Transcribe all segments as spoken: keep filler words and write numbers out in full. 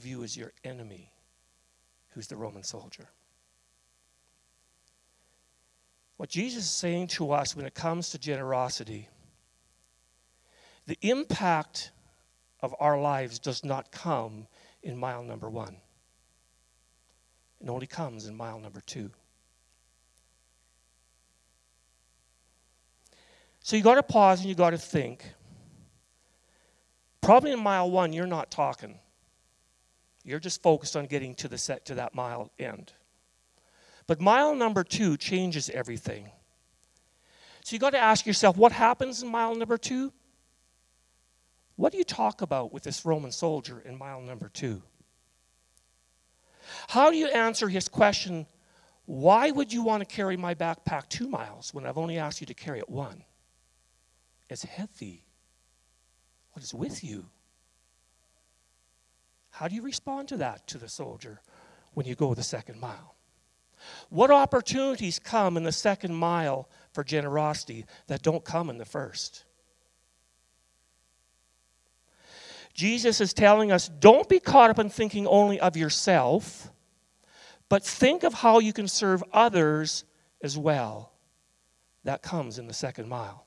view as your enemy, who's the Roman soldier. What Jesus is saying to us when it comes to generosity, the impact of our lives does not come in mile number one. It only comes in mile number two. So you got to pause and you got to think. Probably in mile one, you're not talking. You're just focused on getting to the set to that mile end. But mile number two changes everything. So you got to ask yourself, what happens in mile number two? What do you talk about with this Roman soldier in mile number two? How do you answer his question, why would you want to carry my backpack two miles when I've only asked you to carry it one? It's heavy. What is with you? How do you respond to that to the soldier when you go the second mile? What opportunities come in the second mile for generosity that don't come in the first? Jesus is telling us, don't be caught up in thinking only of yourself, but think of how you can serve others as well. That comes in the second mile.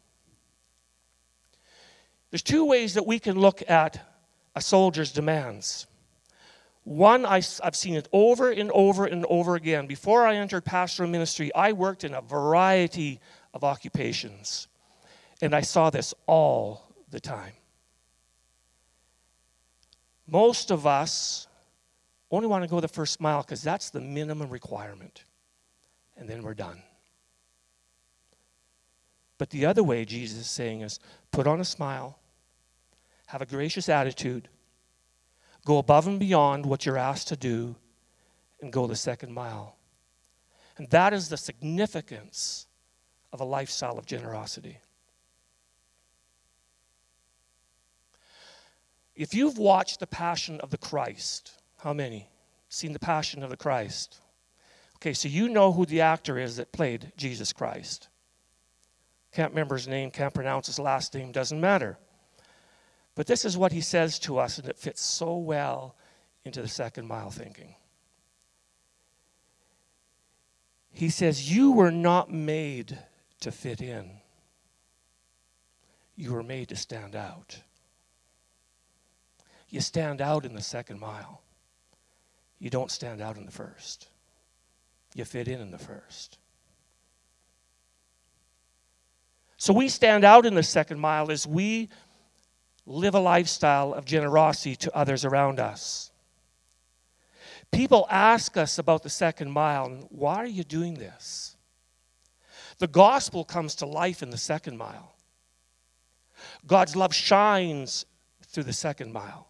There's two ways that we can look at a soldier's demands. One, I, I've seen it over and over and over again. Before I entered pastoral ministry, I worked in a variety of occupations. And I saw this all the time. Most of us only want to go the first mile because that's the minimum requirement. And then we're done. But the other way Jesus is saying is, put on a smile, have a gracious attitude, go above and beyond what you're asked to do, and go the second mile. And that is the significance of a lifestyle of generosity. If you've watched The Passion of the Christ, how many? Seen The Passion of the Christ? Okay, so you know who the actor is that played Jesus Christ. Can't remember his name, can't pronounce his last name, doesn't matter. But this is what he says to us, and it fits so well into the second mile thinking. He says, you were not made to fit in. You were made to stand out. You stand out in the second mile. You don't stand out in the first. You fit in in the first. So we stand out in the second mile as we live a lifestyle of generosity to others around us. People ask us about the second mile, and why are you doing this? The gospel comes to life in the second mile. God's love shines through the second mile.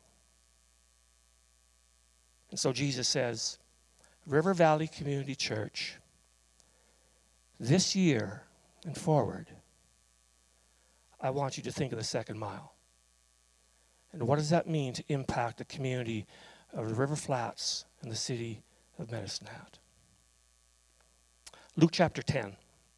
And so Jesus says, River Valley Community Church, this year and forward, I want you to think of the second mile. And what does that mean to impact the community of the River Flats and the city of Medicine Hat? Luke chapter ten.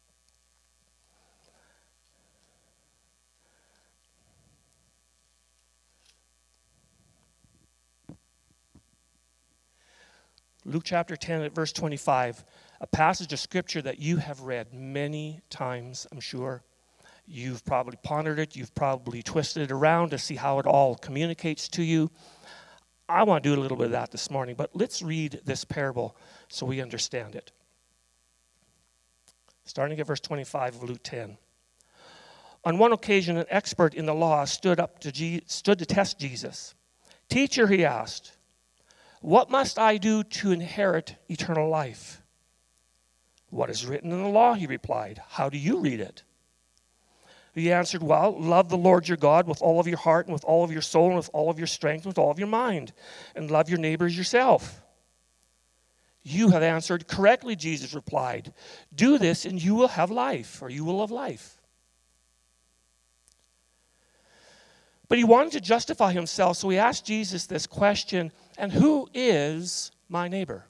Luke chapter ten at verse twenty-five, a passage of scripture that you have read many times, I'm sure. You've probably pondered it. You've probably twisted it around to see how it all communicates to you. I want to do a little bit of that this morning, but let's read this parable so we understand it. Starting at verse twenty-five of Luke ten. On one occasion, an expert in the law stood up to Je- stood to test Jesus. Teacher, he asked, what must I do to inherit eternal life? What is written in the law, he replied. How do you read it? He answered, well, love the Lord your God with all of your heart and with all of your soul and with all of your strength and with all of your mind, and love your neighbor as yourself. You have answered correctly, Jesus replied. Do this and you will have life, or you will have life. But he wanted to justify himself, so he asked Jesus this question, and who is my neighbor?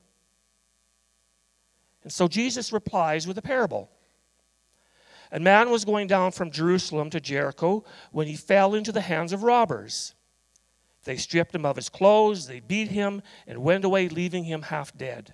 And so Jesus replies with a parable. A man was going down from Jerusalem to Jericho when he fell into the hands of robbers. They stripped him of his clothes, they beat him, and went away, leaving him half dead.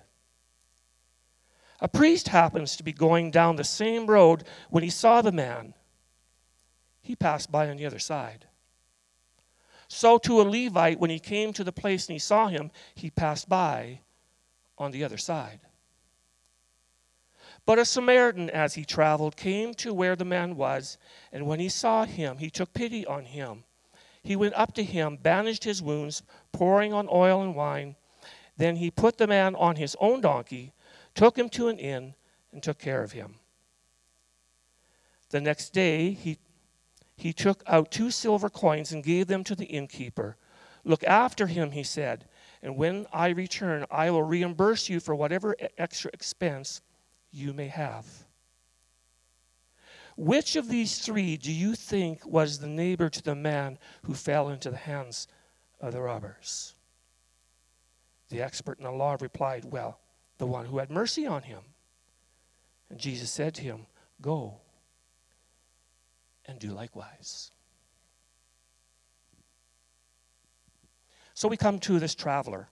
A priest happens to be going down the same road when he saw the man. He passed by on the other side. So to a Levite, when he came to the place and he saw him, he passed by on the other side. But a Samaritan, as he traveled, came to where the man was, and when he saw him, he took pity on him. He went up to him, bandaged his wounds, pouring on oil and wine. Then he put the man on his own donkey, took him to an inn, and took care of him. The next day, he He took out two silver coins and gave them to the innkeeper. Look after him, he said, and when I return, I will reimburse you for whatever extra expense you may have. Which of these three do you think was the neighbor to the man who fell into the hands of the robbers? The expert in the law replied, well, the one who had mercy on him. And Jesus said to him, go and do likewise. So we come to this traveler.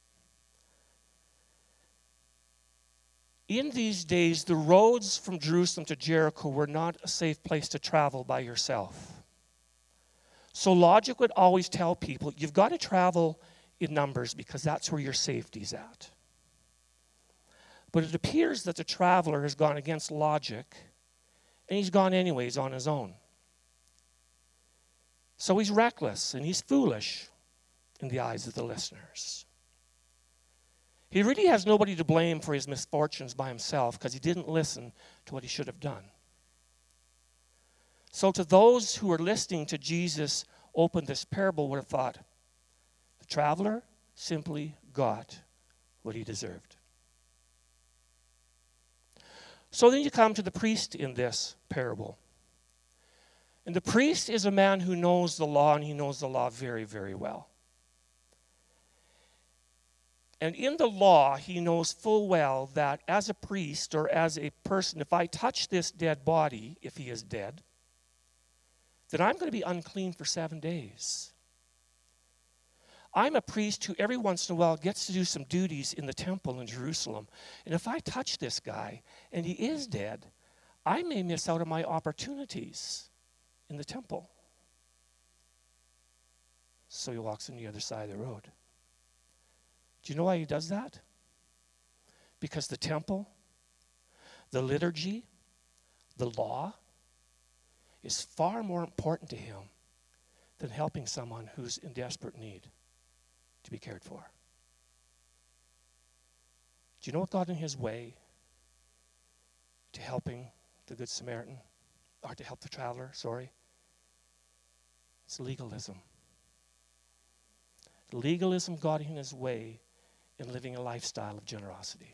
In these days, the roads from Jerusalem to Jericho were not a safe place to travel by yourself. So logic would always tell people, you've got to travel in numbers because that's where your safety's at. But it appears that the traveler has gone against logic, and he's gone anyways on his own. So he's reckless and he's foolish in the eyes of the listeners. He really has nobody to blame for his misfortunes by himself because he didn't listen to what he should have done. So to those who were listening to Jesus open this parable would have thought, the traveler simply got what he deserved. So then you come to the priest in this parable. And the priest is a man who knows the law, and he knows the law very, very well. And in the law, he knows full well that as a priest or as a person, if I touch this dead body, if he is dead, then I'm going to be unclean for seven days. I'm a priest who every once in a while gets to do some duties in the temple in Jerusalem. And if I touch this guy and he is dead, I may miss out on my opportunities in the temple. So he walks on the other side of the road. Do you know why he does that? Because the temple, the liturgy, the law is far more important to him than helping someone who's in desperate need to be cared for. Do you know what got in his way to helping the Good Samaritan? Or to help the traveler, sorry. It's legalism. Legalism got in his way in living a lifestyle of generosity.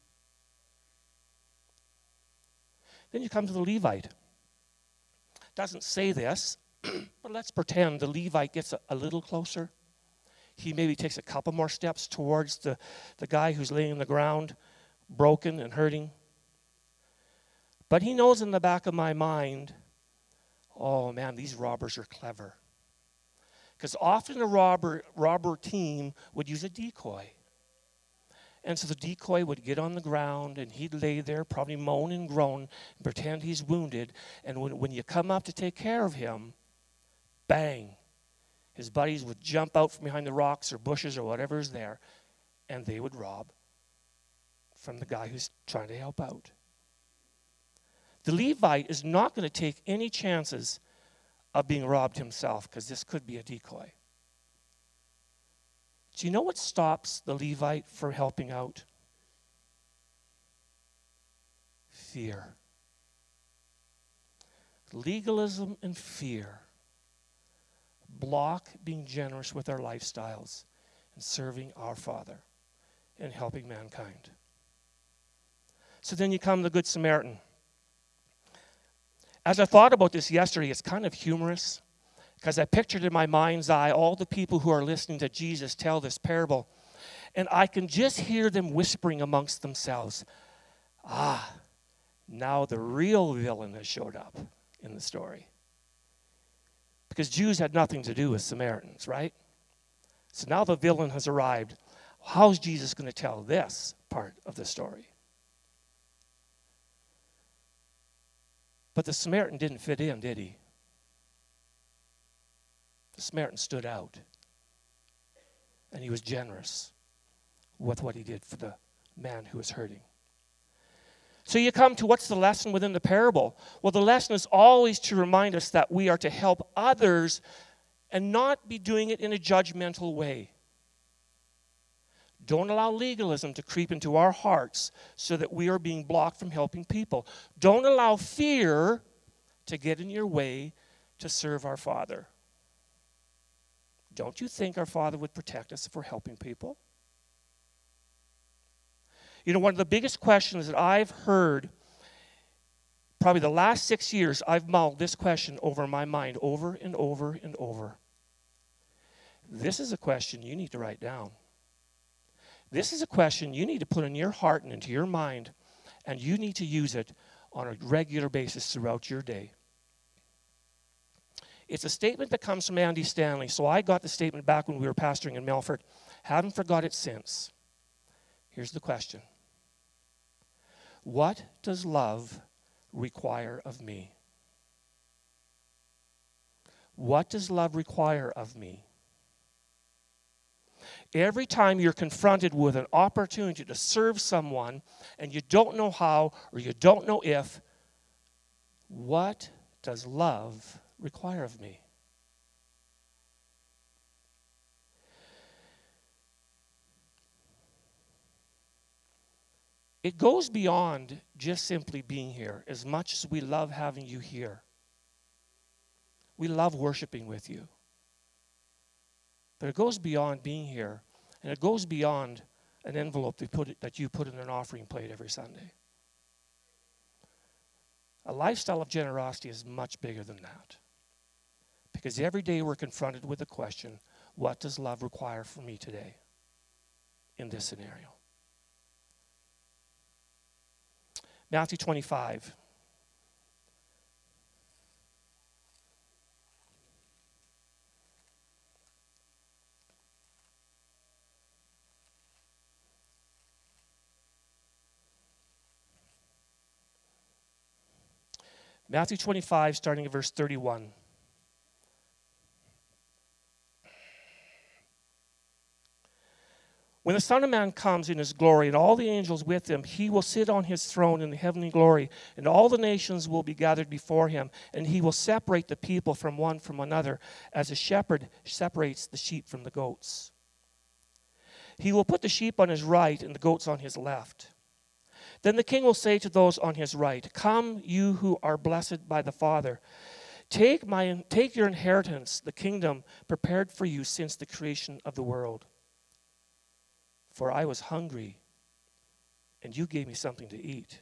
Then you come to the Levite. Doesn't say this, but let's pretend the Levite gets a, a little closer. He maybe takes a couple more steps towards the, the guy who's laying on the ground, broken and hurting. But he knows in the back of my mind, oh man, these robbers are clever. Because often a robber, robber team would use a decoy. And so the decoy would get on the ground and he'd lay there, probably moan and groan, and pretend he's wounded. And when, when you come up to take care of him, bang, his buddies would jump out from behind the rocks or bushes or whatever is there, and they would rob from the guy who's trying to help out. The Levite is not going to take any chances of being robbed himself because this could be a decoy. Do you know what stops the Levite from helping out? Fear. Legalism and fear block being generous with our lifestyles and serving our Father and helping mankind. So then you come to the Good Samaritan. As I thought about this yesterday, it's kind of humorous because I pictured in my mind's eye all the people who are listening to Jesus tell this parable, and I can just hear them whispering amongst themselves, ah, now the real villain has showed up in the story. Because Jews had nothing to do with Samaritans, right? So now the villain has arrived. How's Jesus going to tell this part of the story? But the Samaritan didn't fit in, did he? The Samaritan stood out. And he was generous with what he did for the man who was hurting. So you come to what's the lesson within the parable? Well, the lesson is always to remind us that we are to help others and not be doing it in a judgmental way. Don't allow legalism to creep into our hearts so that we are being blocked from helping people. Don't allow fear to get in your way to serve our Father. Don't you think our Father would protect us if we're helping people? You know, one of the biggest questions that I've heard, probably the last six years, I've mulled this question over my mind over and over and over. This is a question you need to write down. This is a question you need to put in your heart and into your mind, and you need to use it on a regular basis throughout your day. It's a statement that comes from Andy Stanley. So I got the statement back when we were pastoring in Melfort. Haven't forgot it since. Here's the question. What does love require of me? What does love require of me? Every time you're confronted with an opportunity to serve someone and you don't know how or you don't know if, what does love require of me? It goes beyond just simply being here. As much as we love having you here, we love worshiping with you. But it goes beyond being here, and it goes beyond an envelope that, put it, that you put in an offering plate every Sunday. A lifestyle of generosity is much bigger than that. Because every day we're confronted with the question, what does love require from me today in this scenario? Matthew twenty-five. Matthew twenty-five, starting at verse thirty-one. When the Son of Man comes in his glory and all the angels with him, he will sit on his throne in the heavenly glory, and all the nations will be gathered before him, and he will separate the people from one from another, as a shepherd separates the sheep from the goats. He will put the sheep on his right and the goats on his left. Then the king will say to those on his right, "Come, you who are blessed by the Father. Take my take your inheritance, the kingdom prepared for you since the creation of the world. For I was hungry, and you gave me something to eat.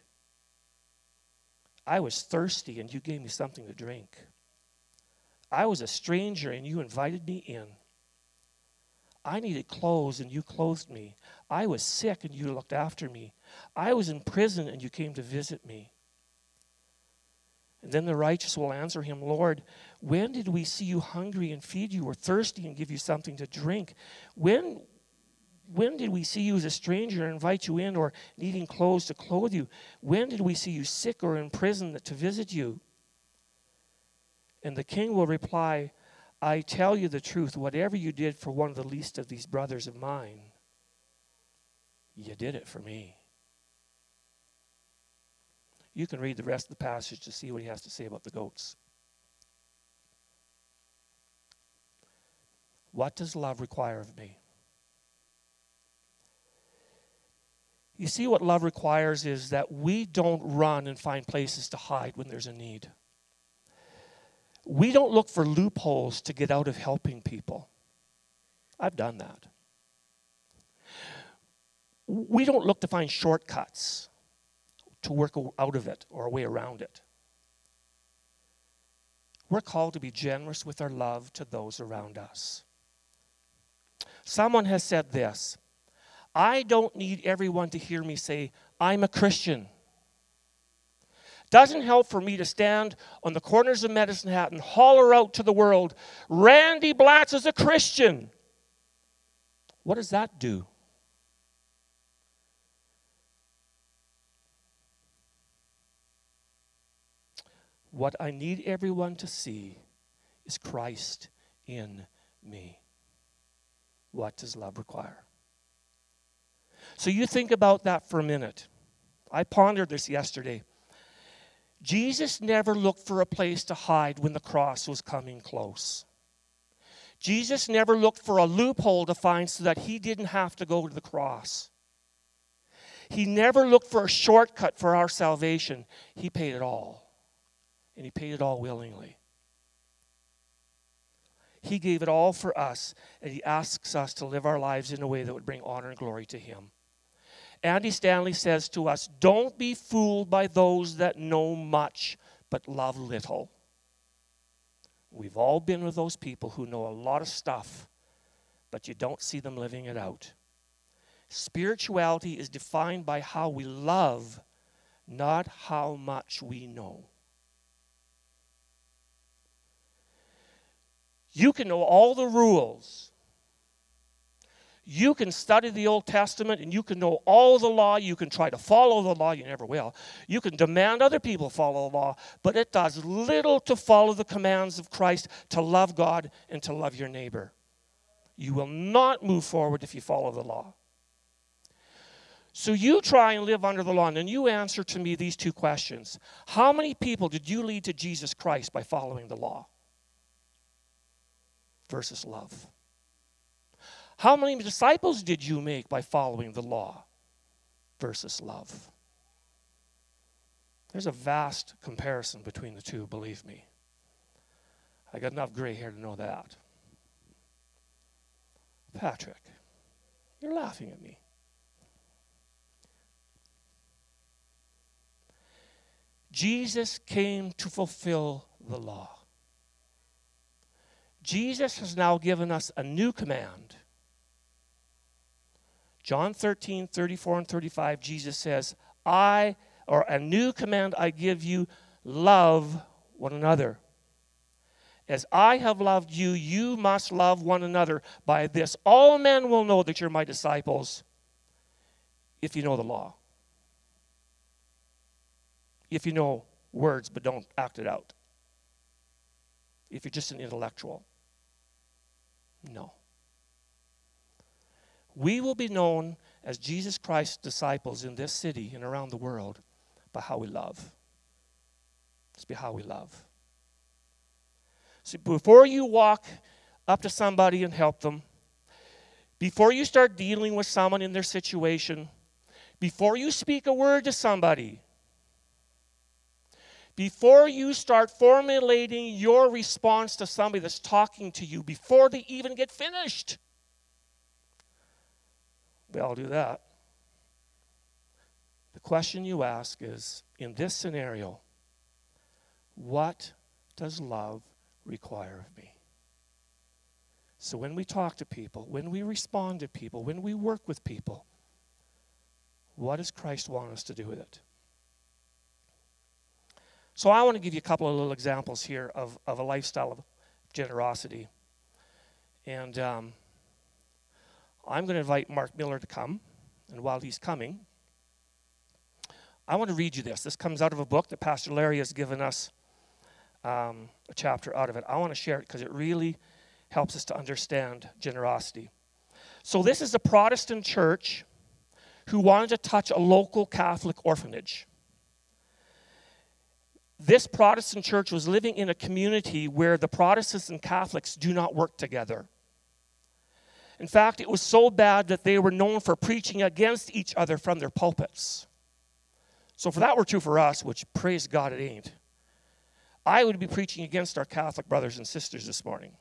I was thirsty, and you gave me something to drink. I was a stranger, and you invited me in. I needed clothes, and you clothed me. I was sick, and you looked after me. I was in prison, and you came to visit me." And then the righteous will answer him, "Lord, when did we see you hungry and feed you, or thirsty and give you something to drink? When When did we see you as a stranger and invite you in, or needing clothes to clothe you? When did we see you sick or in prison to visit you?" And the king will reply, "I tell you the truth, whatever you did for one of the least of these brothers of mine, you did it for me." You can read the rest of the passage to see what he has to say about the goats. What does love require of me? You see, what love requires is that we don't run and find places to hide when there's a need. We don't look for loopholes to get out of helping people. I've done that. We don't look to find shortcuts to work out of it or a way around it. We're called to be generous with our love to those around us. Someone has said this, "I don't need everyone to hear me say, 'I'm a Christian.' Doesn't help for me to stand on the corners of Medicine Hat and holler out to the world, 'Randy Blatz is a Christian.' What does that do? What I need everyone to see is Christ in me. What does love require? So you think about that for a minute. I pondered this yesterday. Jesus never looked for a place to hide when the cross was coming close. Jesus never looked for a loophole to find so that he didn't have to go to the cross. He never looked for a shortcut for our salvation. He paid it all. And he paid it all willingly. He gave it all for us, and he asks us to live our lives in a way that would bring honor and glory to him. Andy Stanley says to us, don't be fooled by those that know much but love little. We've all been with those people who know a lot of stuff, but you don't see them living it out. Spirituality is defined by how we love, not how much we know. You can know all the rules. You can study the Old Testament and you can know all the law. You can try to follow the law. You never will. You can demand other people follow the law, but it does little to follow the commands of Christ, to love God and to love your neighbor. You will not move forward if you follow the law. So you try and live under the law, and then you answer to me these two questions. How many people did you lead to Jesus Christ by following the law versus love? How many disciples did you make by following the law versus love? There's a vast comparison between the two, believe me. I got enough gray hair to know that. Patrick, you're laughing at me. Jesus came to fulfill the law. Jesus has now given us a new command. John thirteen, thirty-four and thirty-five, Jesus says, I, or a new command I give you, love one another. As I have loved you, you must love one another. By this, all men will know that you're my disciples if you know the law. If you know words but don't act it out. If you're just an intellectual. No. We will be known as Jesus Christ's disciples in this city and around the world by how we love. It's by how we love. So before you walk up to somebody and help them, before you start dealing with someone in their situation, before you speak a word to somebody, before you start formulating your response to somebody that's talking to you, before they even get finished, we all do that. The question you ask is, in this scenario, what does love require of me? So when we talk to people, when we respond to people, when we work with people, what does Christ want us to do with it? So I want to give you a couple of little examples here of, of a lifestyle of generosity. And um, I'm going to invite Mark Miller to come. And while he's coming, I want to read you this. This comes out of a book that Pastor Larry has given us um, a chapter out of it. I want to share it because it really helps us to understand generosity. So this is a Protestant church who wanted to touch a local Catholic orphanage. This Protestant church was living in a community where the Protestants and Catholics do not work together. In fact, it was so bad that they were known for preaching against each other from their pulpits. So if that were true for us, which praise God it ain't, I would be preaching against our Catholic brothers and sisters this morning.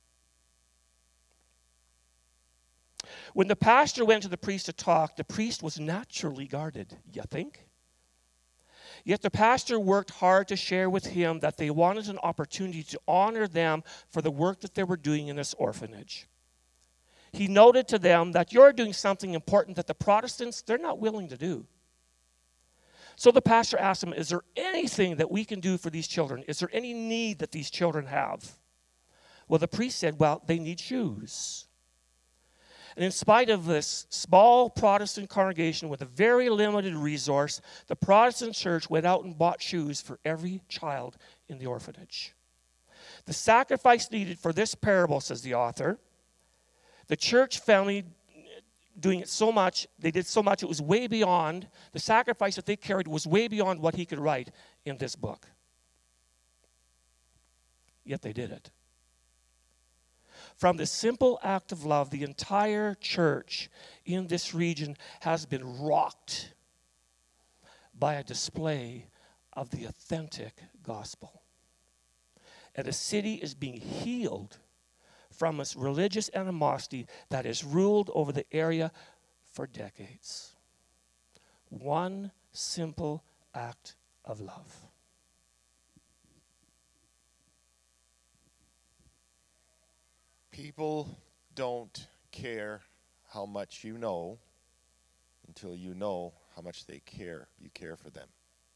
When the pastor went to the priest to talk, the priest was naturally guarded, you think? Yet the pastor worked hard to share with him that they wanted an opportunity to honor them for the work that they were doing in this orphanage. He noted to them that you're doing something important that the Protestants, they're not willing to do. So the pastor asked him, is there anything that we can do for these children? Is there any need that these children have? Well, the priest said, well, they need shoes. And in spite of this small Protestant congregation with a very limited resource, the Protestant church went out and bought shoes for every child in the orphanage. The sacrifice needed for this parable, says the author, the church family doing it so much, they did so much, it was way beyond, the sacrifice that they carried was way beyond what he could write in this book. Yet they did it. From this simple act of love, the entire church in this region has been rocked by a display of the authentic gospel. And the city is being healed from its religious animosity that has ruled over the area for decades. One simple act of love. People don't care how much you know until you know how much they care. You care for them.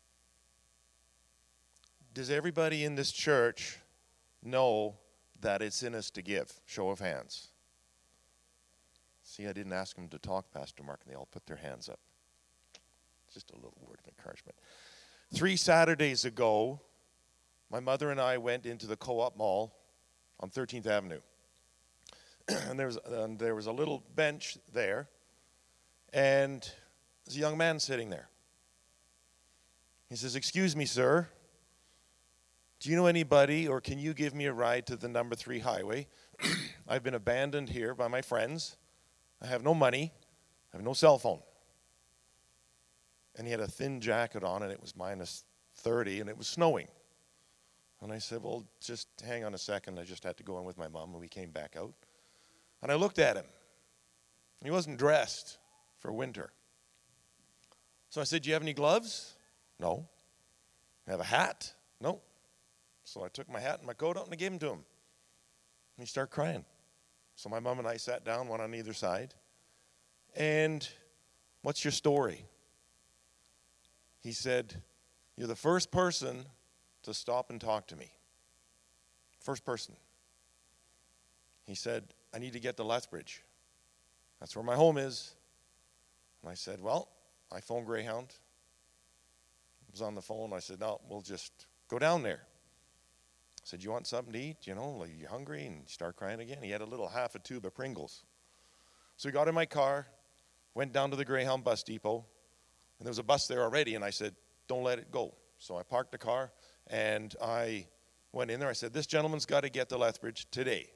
Does everybody in this church know that it's in us to give? Show of hands. See, I didn't ask them to talk, Pastor Mark, and they all put their hands up. Just a little word of encouragement. Three Saturdays ago, my mother and I went into the Co-op Mall on thirteenth Avenue. And there was, and there was a little bench there, and there's a young man sitting there. He says, "Excuse me, sir. Do you know anybody, or can you give me a ride to the number three highway? I've been abandoned here by my friends. I have no money. I have no cell phone." And he had a thin jacket on, and it was minus thirty, and it was snowing. And I said, "Well, just hang on a second. I just had to go in with my mom," and we came back out. And I looked at him. He wasn't dressed for winter. So I said, "Do you have any gloves?" "No." "You have a hat?" "No." So I took my hat and my coat out and I gave them to him. And he started crying. So my mom and I sat down, one on either side. And, "What's your story?" He said, "You're the first person to stop and talk to me. First person." He said, "I need to get to Lethbridge. That's where my home is." And I said, "Well," I phoned Greyhound. I was on the phone. I said, "No, we'll just go down there." I said, "You want something to eat? You know, are you hungry?" And he started crying again. He had a little half a tube of Pringles. So we got in my car, went down to the Greyhound bus depot, and there was a bus there already, and I said, "Don't let it go." So I parked the car, and I went in there. I said, "This gentleman's got to get to Lethbridge today."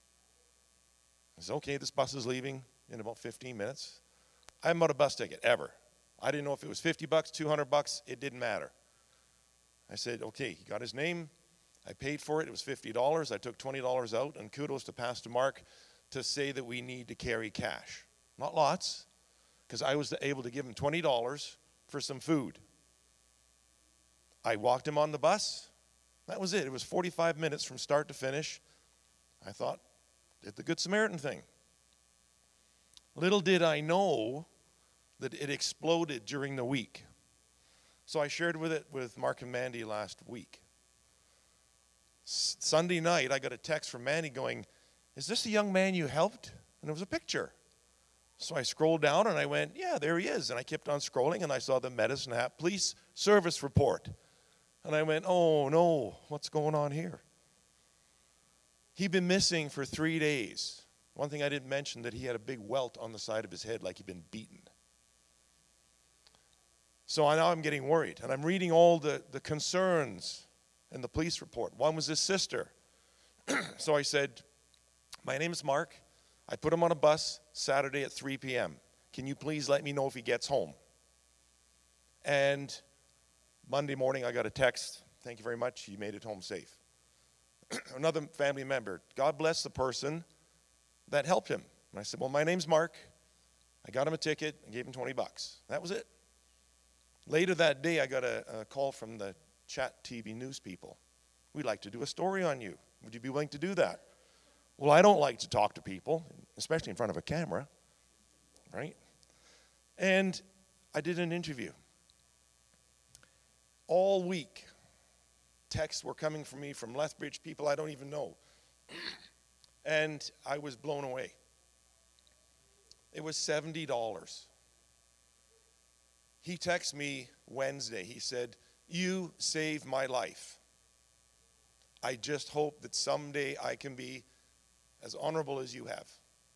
I said, "Okay, this bus is leaving in about fifteen minutes. I haven't bought a bus ticket, ever. I didn't know if it was fifty bucks, two hundred bucks, it didn't matter." I said, "Okay," he got his name. I paid for it. It was fifty dollars. I took twenty dollars out, and kudos to Pastor Mark to say that we need to carry cash. Not lots, because I was able to give him twenty dollars for some food. I walked him on the bus. That was it. It was forty-five minutes from start to finish. I thought, did the Good Samaritan thing. Little did I know that it exploded during the week. So I shared with it with Mark and Mandy last week. S- Sunday night, I got a text from Mandy going, "Is this the young man you helped?" And it was a picture. So I scrolled down and I went, "Yeah, there he is." And I kept on scrolling and I saw the Medicine Hat Police Service report. And I went, "Oh no, what's going on here?" He'd been missing for three days. One thing I didn't mention, that he had a big welt on the side of his head like he'd been beaten. So now I'm getting worried. And I'm reading all the, the concerns in the police report. One was his sister. So I said, "My name is Mark. I put him on a bus Saturday at three p.m. Can you please let me know if he gets home?" And Monday morning I got a text, "Thank you very much. He made it home safe." Another family member, "God bless the person that helped him." And I said, "Well, my name's Mark. I got him a ticket and gave him twenty bucks. That was it. Later that day, I got a, a call from the Chat T V news people. "We'd like to do a story on you. Would you be willing to do that?" Well, I don't like to talk to people, especially in front of a camera, right? And I did an interview. All week, texts were coming from me from Lethbridge, people I don't even know. And I was blown away. It was seventy dollars. He texted me Wednesday. He said, "You saved my life. I just hope that someday I can be as honorable as you have."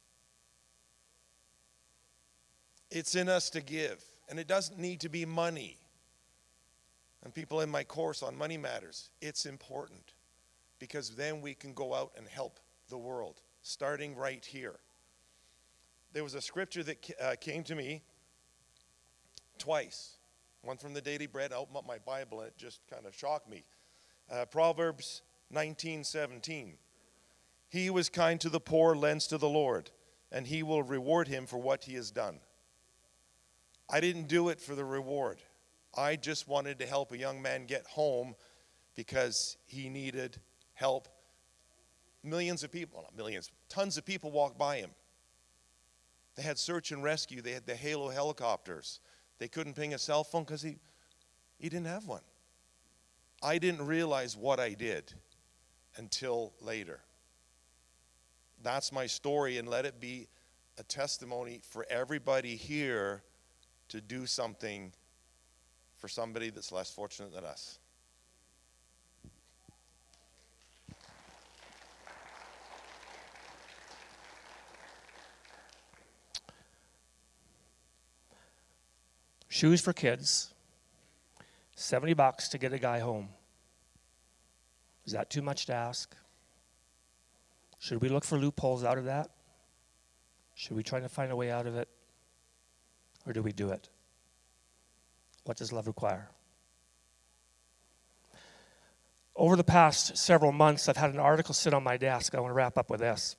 It's in us to give, and it doesn't need to be money. And people in my course on Money Matters, it's important because then we can go out and help the world, starting right here. There was a scripture that uh, came to me twice. One from the Daily Bread. I opened up my Bible and it just kind of shocked me. Uh, Proverbs nineteen seventeen. He who is kind to the poor lends to the Lord, and he will reward him for what he has done. I didn't do it for the reward. I just wanted to help a young man get home because he needed help. Millions of people, not millions, tons of people walked by him. They had search and rescue. They had the Halo helicopters. They couldn't ping a cell phone because he, he didn't have one. I didn't realize what I did until later. That's my story, and let it be a testimony for everybody here to do something for somebody that's less fortunate than us. Shoes for kids, seventy bucks to get a guy home. Is that too much to ask? Should we look for loopholes out of that? Should we try to find a way out of it? Or do we do it? What does love require? Over the past several months, I've had an article sit on my desk. I want to wrap up with this.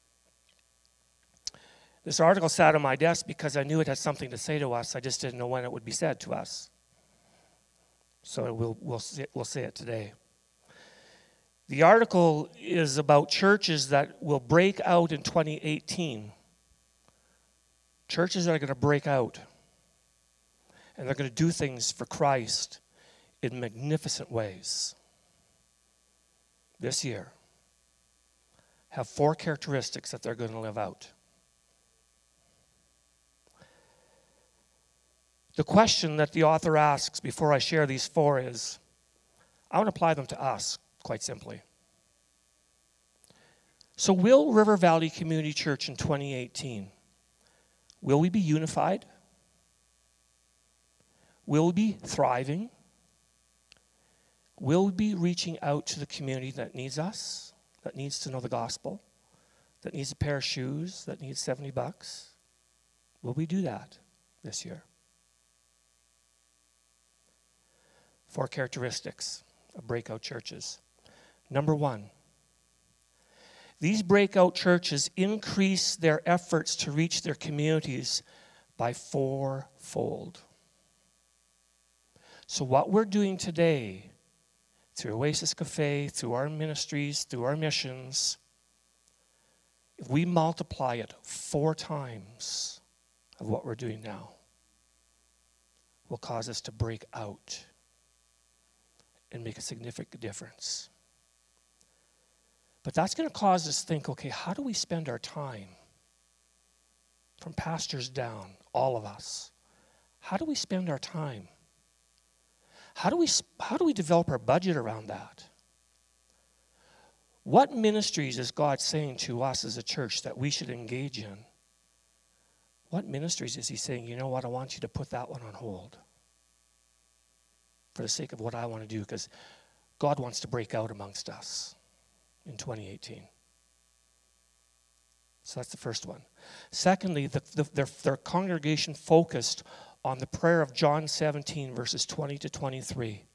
This article sat on my desk because I knew it had something to say to us. I just didn't know when it would be said to us. So we'll, we'll, say, we'll say it today. The article is about churches that will break out in twenty eighteen. Churches that are going to break out. And they're going to do things for Christ in magnificent ways. This year, have four characteristics that they're going to live out. The question that the author asks before I share these four is, I want to apply them to us, quite simply. So will River Valley Community Church in twenty eighteen, will we be unified? Will we be thriving? Will we be reaching out to the community that needs us, that needs to know the gospel, that needs a pair of shoes, that needs seventy bucks? Will we do that this year? Four characteristics of breakout churches. Number one, these breakout churches increase their efforts to reach their communities by fourfold. So what we're doing today, through Oasis Cafe, through our ministries, through our missions, if we multiply it four times of what we're doing now, will cause us to break out and make a significant difference. But that's going to cause us to think, okay, how do we spend our time? From pastors down, all of us. How do we spend our time? How do we, how do we develop our budget around that? What ministries is God saying to us as a church that we should engage in? What ministries is he saying, you know what, I want you to put that one on hold for the sake of what I want to do, because God wants to break out amongst us in twenty eighteen. So that's the first one. Secondly, the, the, their, their congregation focused on the prayer of John seventeen, verses twenty to twenty-three.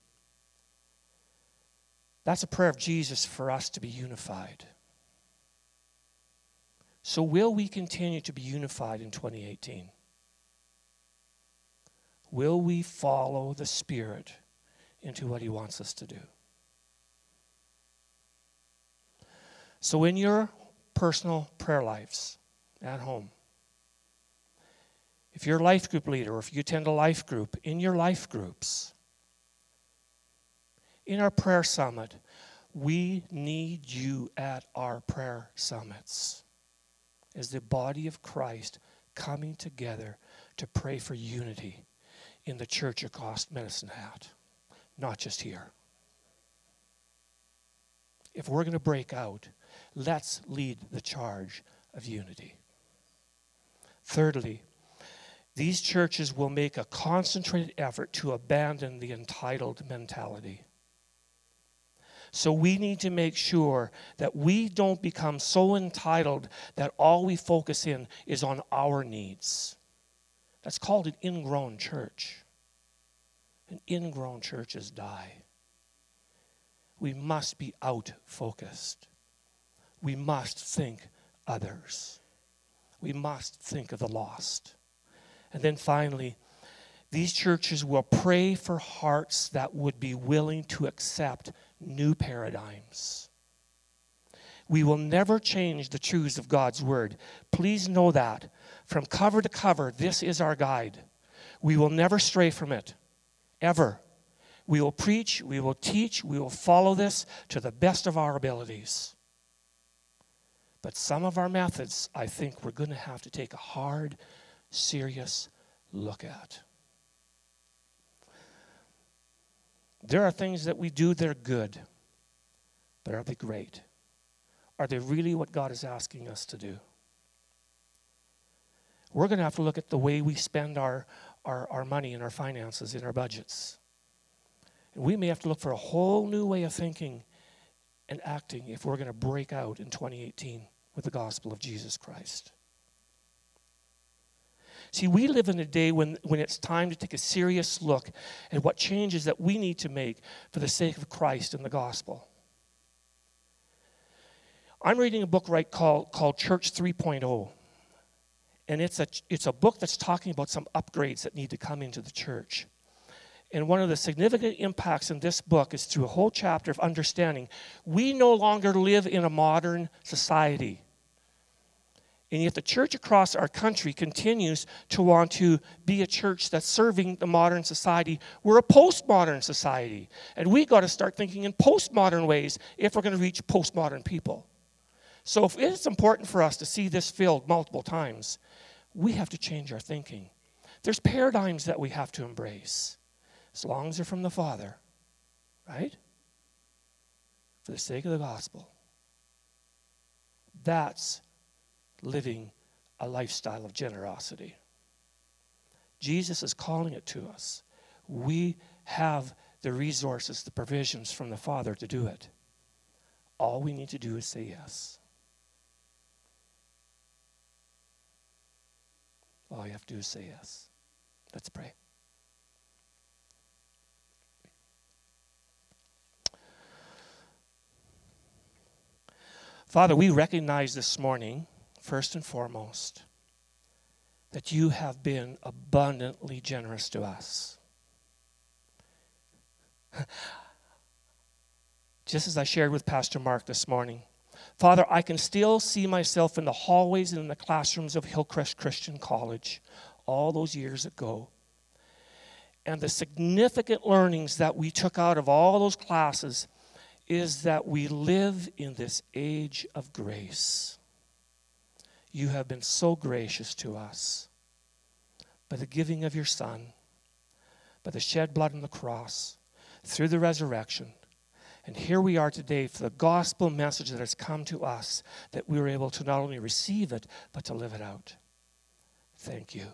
That's a prayer of Jesus for us to be unified. So will we continue to be unified in twenty eighteen? Will we follow the Spirit into what he wants us to do? So in your personal prayer lives at home, if you're a life group leader or if you attend a life group, in your life groups, in our prayer summit, we need you at our prayer summits as the body of Christ coming together to pray for unity in the church across Medicine Hat, not just here. If we're going to break out, let's lead the charge of unity. Thirdly, these churches will make a concentrated effort to abandon the entitled mentality. So we need to make sure that we don't become so entitled that all we focus in is on our needs. That's called an ingrown church. And ingrown churches die. We must be out-focused. We must think others. We must think of the lost. And then finally, these churches will pray for hearts that would be willing to accept new paradigms. We will never change the truths of God's word. Please know that. From cover to cover, this is our guide. We will never stray from it, ever. We will preach, we will teach, we will follow this to the best of our abilities. But some of our methods, I think we're going to have to take a hard, serious look at. There are things that we do that are good, but are they great? Are they really what God is asking us to do? We're going to have to look at the way we spend our, our, our money and our finances in our budgets. And we may have to look for a whole new way of thinking and acting if we're going to break out in twenty eighteen with the gospel of Jesus Christ. See, we live in a day when, when it's time to take a serious look at what changes that we need to make for the sake of Christ and the gospel. I'm reading a book right called, called Church three point oh. And it's a, it's a book that's talking about some upgrades that need to come into the church. And one of the significant impacts in this book is through a whole chapter of understanding we no longer live in a modern society. And yet the church across our country continues to want to be a church that's serving the modern society. We're a postmodern society. And we got to start thinking in postmodern ways if we're going to reach postmodern people. So if it's important for us to see this filled multiple times, we have to change our thinking. There's paradigms that we have to embrace, as long as they're from the Father, right? For the sake of the gospel. That's living a lifestyle of generosity. Jesus is calling it to us. We have the resources, the provisions from the Father to do it. All we need to do is say yes. All you have to do is say yes. Let's pray. Father, we recognize this morning, first and foremost, that you have been abundantly generous to us. Just as I shared with Pastor Mark this morning, Father, I can still see myself in the hallways and in the classrooms of Hillcrest Christian College all those years ago. And the significant learnings that we took out of all those classes is that we live in this age of grace. You have been so gracious to us by the giving of your Son, by the shed blood on the cross, through the resurrection. And here we are today for the gospel message that has come to us, that we were able to not only receive it, but to live it out. Thank you.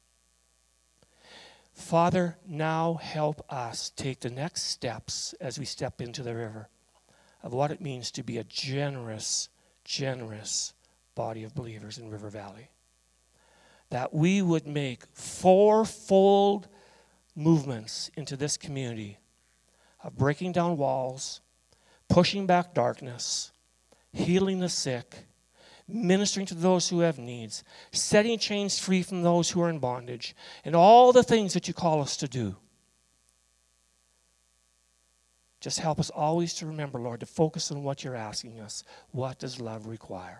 Father, now help us take the next steps as we step into the river of what it means to be a generous, generous body of believers in River Valley. That we would make fourfold movements into this community of breaking down walls, pushing back darkness, healing the sick, ministering to those who have needs, setting chains free from those who are in bondage, and all the things that you call us to do. Just help us always to remember, Lord, to focus on what you're asking us. What does love require?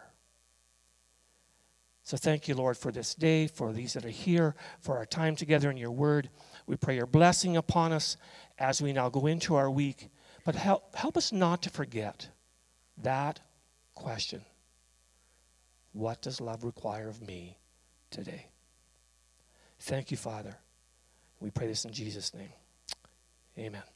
So thank you, Lord, for this day, for these that are here, for our time together in your word. We pray your blessing upon us as we now go into our week. But help, help us not to forget that question. What does love require of me today? Thank you, Father. We pray this in Jesus' name. Amen.